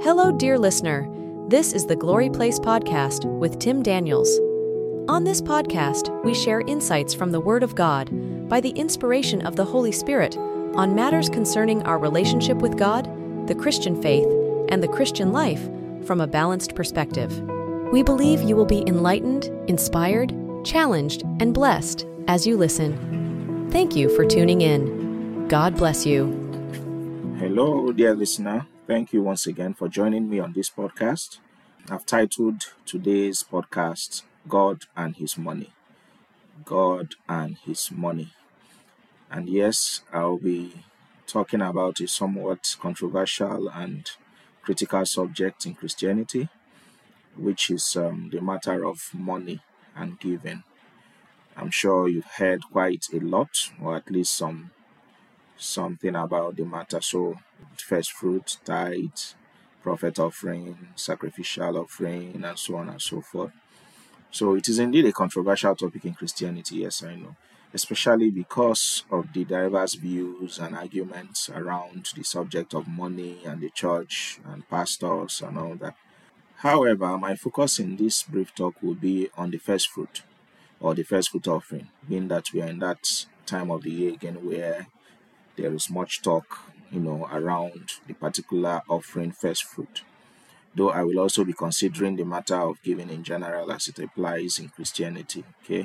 Hello, dear listener. This is the Glory Place podcast with Tim Daniels. On this podcast, we share insights from the Word of God by the inspiration of the Holy Spirit on matters concerning our relationship with God, the Christian faith, and the Christian life from a balanced perspective. We believe you will be enlightened, inspired, challenged, and blessed as you listen. Thank you for tuning in. God bless you. Hello, dear listener. Thank you once again for joining me on this podcast. I've titled today's podcast, God and His Money. God and His Money. And yes, I'll be talking about a somewhat controversial and critical subject in Christianity, which is the matter of money and giving. I'm sure you've heard quite a lot, or at least something about the matter. So, first fruit, tithe, prophet offering, sacrificial offering, and so on and so forth. So it is indeed a controversial topic in Christianity, yes, I know, especially because of the diverse views and arguments around the subject of money and the church and pastors and all that. However, my focus in this brief talk will be on the first fruit or the first fruit offering, being that we are in that time of the year again where there is much talk, around the particular offering first fruit. Though I will also be considering the matter of giving in general as it applies in Christianity. Okay.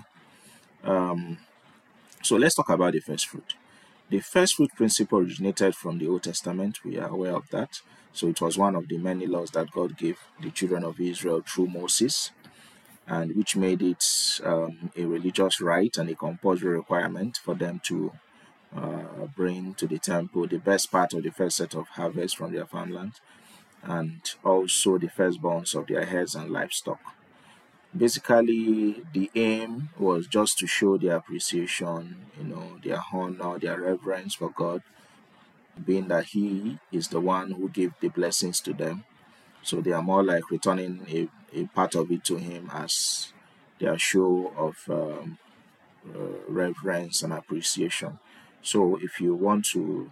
So let's talk about the first fruit. The first fruit principle originated from the Old Testament. We are aware of that. So it was one of the many laws that God gave the children of Israel through Moses, and which made it a religious right and a compulsory requirement for them to bring to the temple the best part of the first set of harvest from their farmland, and also the firstborns of their herds and livestock. Basically, the aim was just to show their appreciation, their honor, their reverence for God, being that He is the one who gave the blessings to them. So they are more like returning a part of it to Him as their show of reverence and appreciation. So if you want to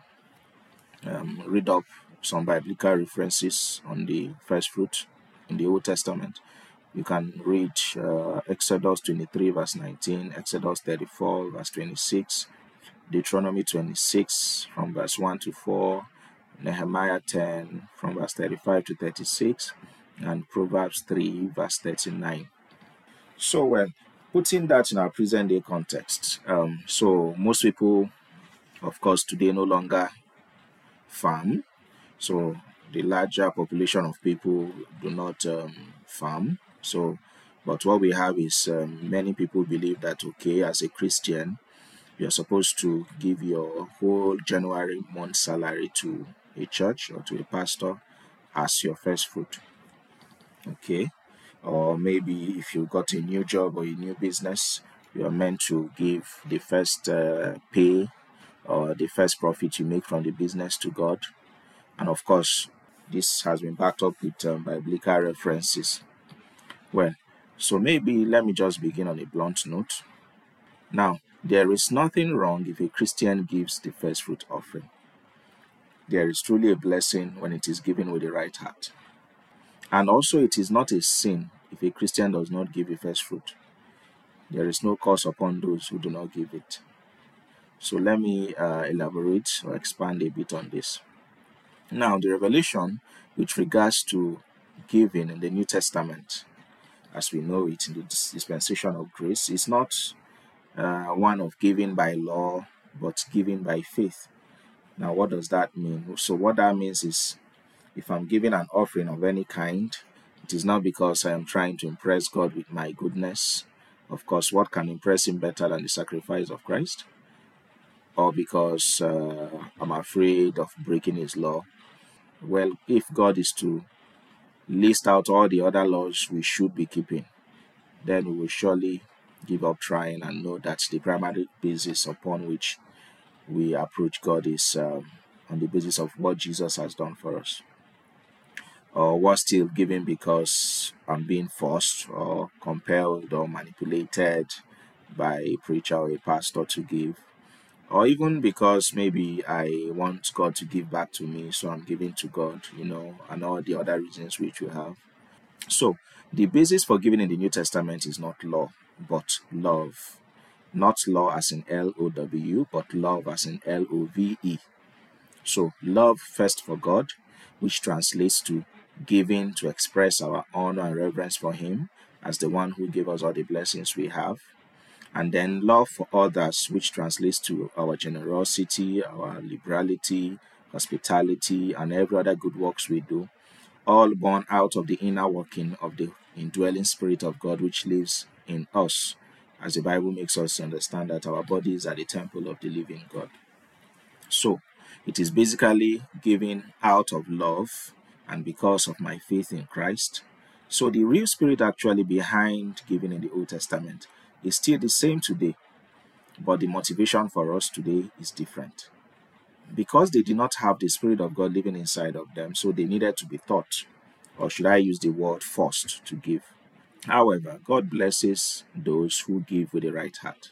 read up some biblical references on the first fruit in the Old Testament, you can read Exodus 23 verse 19, Exodus 34 verse 26, Deuteronomy 26 from verse 1 to 4, Nehemiah 10 from verse 35 to 36, and Proverbs 3 verse 39. So, putting that in our present day context, so most people, of course, today no longer farm. So the larger population of people do not farm. So, but what we have is many people believe that, okay, as a Christian, you're supposed to give your whole January month salary to a church or to a pastor as your first fruit. Okay. Or maybe if you got a new job or a new business, you are meant to give the first pay or the first profit you make from the business to God. And of course, this has been backed up with biblical references. So maybe let me just begin on a blunt note. Now, there is nothing wrong if a Christian gives the first fruit offering. There is truly a blessing when it is given with the right heart. And also, it is not a sin if a Christian does not give a first fruit. There is no curse upon those who do not give it. So let me elaborate or expand a bit on this. Now, the revelation with regards to giving in the New Testament, as we know it in the dispensation of grace, is not one of giving by law, but giving by faith. Now, what does that mean? So what that means is, if I'm giving an offering of any kind, it is not because I am trying to impress God with my goodness. Of course, what can impress Him better than the sacrifice of Christ? Or because I'm afraid of breaking His law. Well, if God is to list out all the other laws we should be keeping, then we will surely give up trying and know that the primary basis upon which we approach God is on the basis of what Jesus has done for us. Or we're still giving because I'm being forced or compelled or manipulated by a preacher or a pastor to give. Or even because maybe I want God to give back to me, so I'm giving to God, and all the other reasons which we have. So, the basis for giving in the New Testament is not law, but love. Not law as in LOW, but love as in LOVE. So, love first for God, which translates to giving to express our honor and reverence for Him as the one who gave us all the blessings we have. And then love for others, which translates to our generosity, our liberality, hospitality, and every other good works we do, all born out of the inner working of the indwelling Spirit of God which lives in us, as the Bible makes us understand that our bodies are the temple of the living God. So, it is basically giving out of love and because of my faith in Christ. So, the real spirit actually behind giving in the Old Testament is still the same today, but the motivation for us today is different. Because they did not have the Spirit of God living inside of them, so they needed to be taught, or should I use the word forced, to give. However, God blesses those who give with the right heart,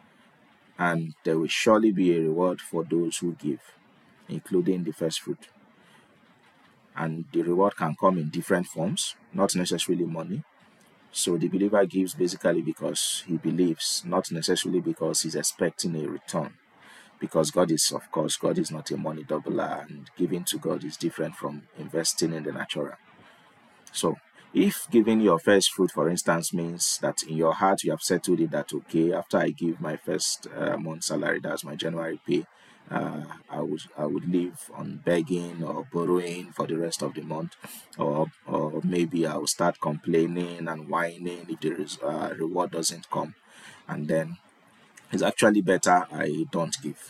and there will surely be a reward for those who give, including the first fruit. And the reward can come in different forms, not necessarily money. So the believer gives basically because he believes, not necessarily because he's expecting a return. Because God is not a money doubler, and giving to God is different from investing in the natural. So if giving your first fruit, for instance, means that in your heart you have settled it that, okay, after I give my first month's salary, that's my January pay, I would live on begging or borrowing for the rest of the month, or maybe I will start complaining and whining if the reward doesn't come, and then it's actually better I don't give.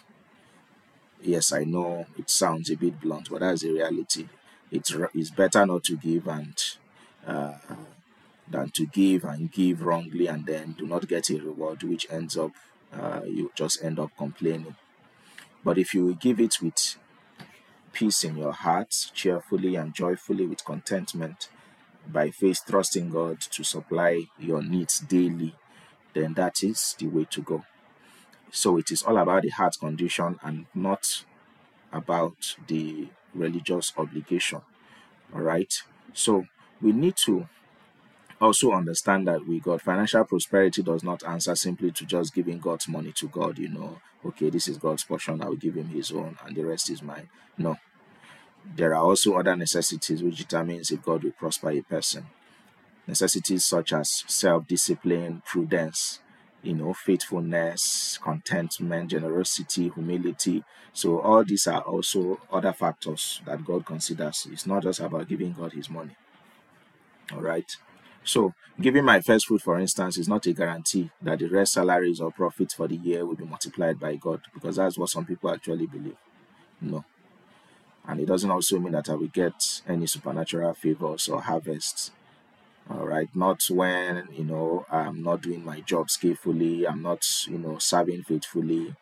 Yes, I know it sounds a bit blunt, but that's the reality. It's better not to give and uh, than to give and give wrongly and then do not get a reward, which ends up you just end up complaining. But if you give it with peace in your heart, cheerfully and joyfully, with contentment, by faith, trusting God to supply your needs daily, then that is the way to go. So it is all about the heart condition and not about the religious obligation. All right. So we need to also understand that with God, financial prosperity does not answer simply to just giving God's money to God. Okay, this is God's portion, I will give him his own and the rest is mine. No. There are also other necessities which determines if God will prosper a person. Necessities such as self-discipline, prudence, faithfulness, contentment, generosity, humility. So all these are also other factors that God considers. It's not just about giving God his money. All right. So giving my first fruit, for instance, is not a guarantee that the rest salaries or profits for the year will be multiplied by God, because that's what some people actually believe. No. And it doesn't also mean that I will get any supernatural favors or harvests. All right, not when I'm not doing my job skillfully, I'm not serving faithfully,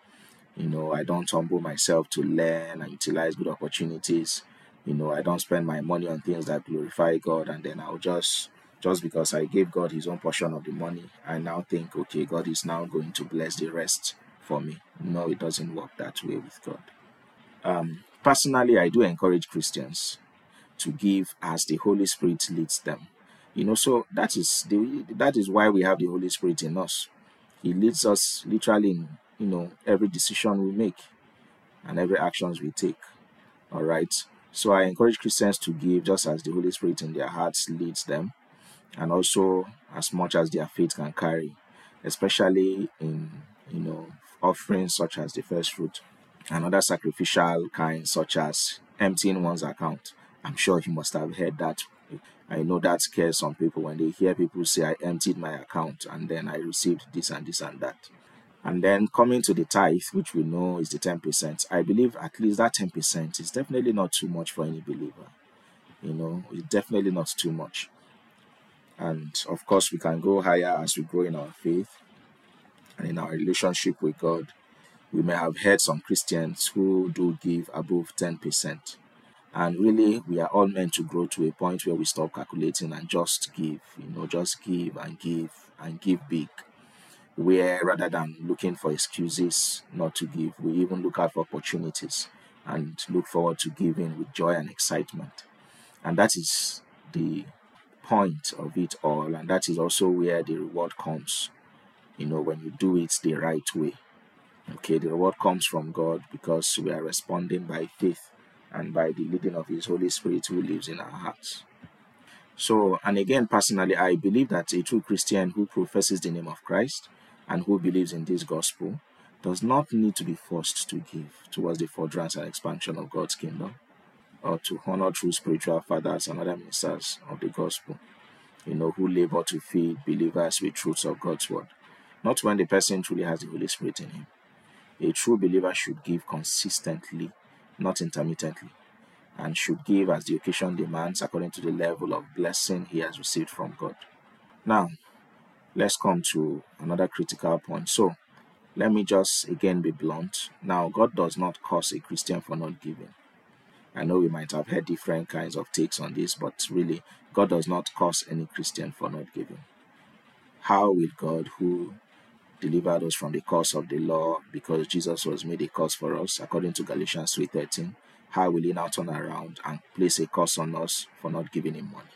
I don't humble myself to learn and utilize good opportunities, I don't spend my money on things that glorify God, and then I'll just because I gave God his own portion of the money, I now think, okay, God is now going to bless the rest for me. No, it doesn't work that way with God. Personally, I do encourage Christians to give as the Holy Spirit leads them. So that is why we have the Holy Spirit in us. He leads us literally in every decision we make and every actions we take. All right. So I encourage Christians to give just as the Holy Spirit in their hearts leads them, and also as much as their faith can carry, especially in offerings such as the first fruit and other sacrificial kinds such as emptying one's account. I'm sure you must have heard that. I know that scares some people when they hear people say, I emptied my account and then I received this and this and that. And then coming to the tithe, which we know is the 10%, I believe at least that 10% is definitely not too much for any believer. It's definitely not too much. And of course, we can go higher as we grow in our faith and in our relationship with God. We may have heard some Christians who do give above 10%. And really, we are all meant to grow to a point where we stop calculating and just give, just give and give and give big. where rather than looking for excuses not to give, we even look out for opportunities and look forward to giving with joy and excitement. And that is the point of it all, and that is also where the reward comes, when you do it the right way. Okay, the reward comes from God because we are responding by faith and by the leading of His Holy Spirit who lives in our hearts. So, and again, personally, I believe that a true Christian who professes the name of Christ and who believes in this gospel does not need to be forced to give towards the furtherance and expansion of God's kingdom, or to honor true spiritual fathers and other ministers of the gospel, who labor to feed believers with truths of God's word. Not when the person truly has the Holy Spirit in him. A true believer should give consistently, not intermittently, and should give as the occasion demands according to the level of blessing he has received from God. Now, let's come to another critical point. So, let me just again be blunt. Now, God does not curse a Christian for not giving. I know we might have heard different kinds of takes on this, but really, God does not curse any Christian for not giving. How will God, who delivered us from the curse of the law because Jesus was made a curse for us, according to Galatians 3:13, how will He now turn around and place a curse on us for not giving Him money?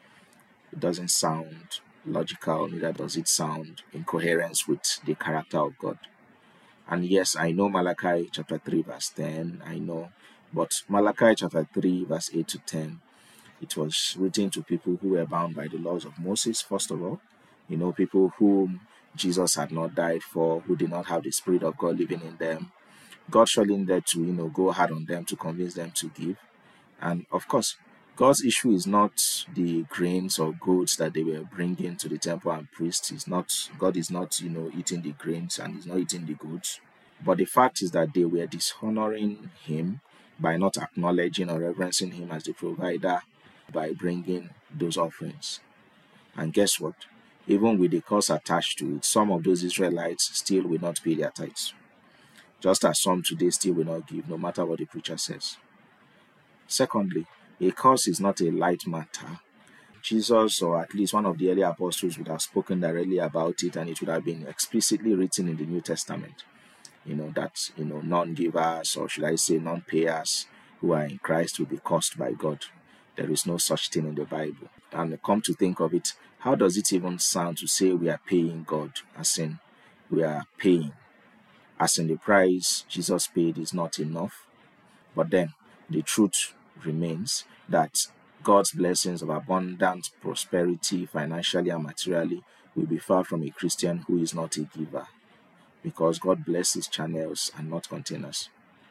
It doesn't sound logical, neither does it sound in coherence with the character of God. And yes, I know Malachi chapter 3 verse 10, I know, but Malachi chapter 3 verse 8 to 10, it was written to people who were bound by the laws of Moses, first of all, people whom Jesus had not died for, who did not have the Spirit of God living in them. God surely needed to, go hard on them to convince them to give. And of course, God's issue is not the grains or goods that they were bringing to the temple and priests. God is not, eating the grains and He's not eating the goods. But the fact is that they were dishonoring Him by not acknowledging or reverencing Him as the provider by bringing those offerings. And guess what? Even with the cost attached to it, some of those Israelites still will not pay their tithes. Just as some today still will not give, no matter what the preacher says. Secondly, a curse is not a light matter. Jesus, or at least one of the early apostles, would have spoken directly about it, and it would have been explicitly written in the New Testament. That, non-givers, or should I say non-payers, who are in Christ will be cursed by God. There is no such thing in the Bible. And come to think of it, how does it even sound to say we are paying God, as in we are paying, as in the price Jesus paid is not enough? But then the truth remains that God's blessings of abundant prosperity, financially and materially, will be far from a Christian who is not a giver, because God blesses channels and not containers.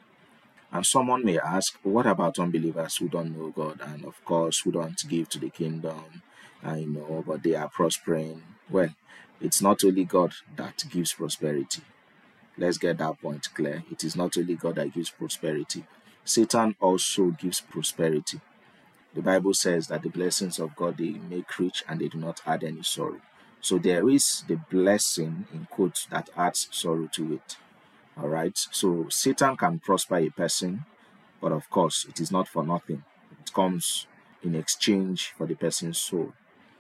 And someone may ask, what about unbelievers who don't know God and, of course, who don't give to the kingdom? I know, but they are prospering. Well, it's not only God that gives prosperity. Let's get that point clear. It is not only God that gives prosperity. Satan also gives prosperity. The Bible says that the blessings of God, they make rich and they do not add any sorrow. So there is the blessing, in quotes, that adds sorrow to it. All right. So Satan can prosper a person, but of course, it is not for nothing. It comes in exchange for the person's soul.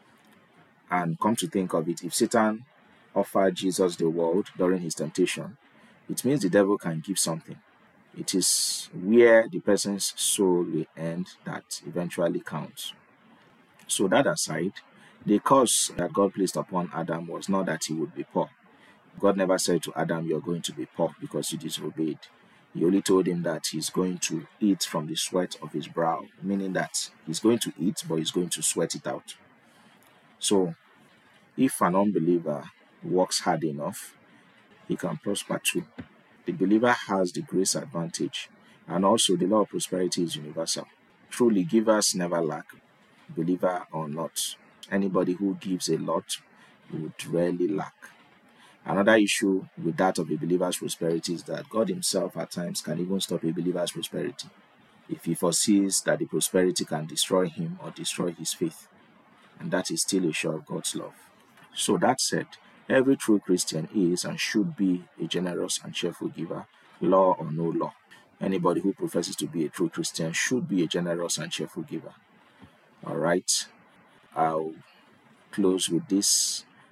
And come to think of it, if Satan offered Jesus the world during his temptation, it means the devil can give something. It is where the person's soul will end that eventually counts. So that aside, the curse that God placed upon Adam was not that he would be poor. God never said to Adam, you're going to be poor because you disobeyed. He only told him that he's going to eat from the sweat of his brow, meaning that he's going to eat, but he's going to sweat it out. So, if an unbeliever works hard enough, he can prosper too. The believer has the grace advantage, and also the law of prosperity is universal. Truly, givers never lack, believer or not. Anybody who gives a lot would rarely lack. Another issue with that of a believer's prosperity is that God Himself at times can even stop a believer's prosperity if He foresees that the prosperity can destroy him or destroy his faith. And that is still a show of God's love. So that said, every true Christian is and should be a generous and cheerful giver, law or no law. Anybody who professes to be a true Christian should be a generous and cheerful giver. All right. I'll close with this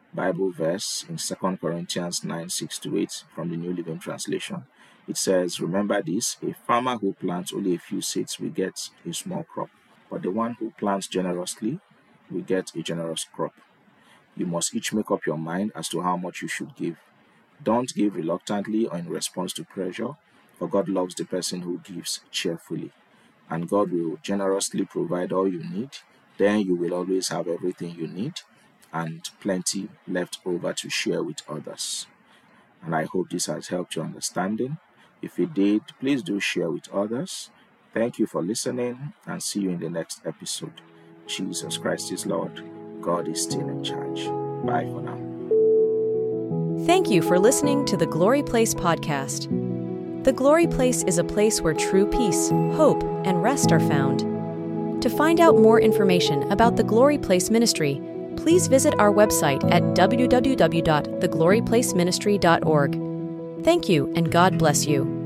Bible verse in 2 Corinthians 9:6-8 from the New Living Translation. It says, "Remember this, a farmer who plants only a few seeds will get a small crop, but the one who plants generously will get a generous crop. You must each make up your mind as to how much you should give. Don't give reluctantly or in response to pressure, for God loves the person who gives cheerfully. And God will generously provide all you need. Then you will always have everything you need and plenty left over to share with others." And I hope this has helped your understanding. If it did, please do share with others. Thank you for listening, and see you in the next episode. Jesus Christ is Lord. God is still in charge. Bye for now. Thank you for listening to the Glory Place podcast. The Glory Place is a place where true peace, hope, and rest are found. To find out more information about the Glory Place Ministry, please visit our website at www.thegloryplaceministry.org. Thank you, and God bless you.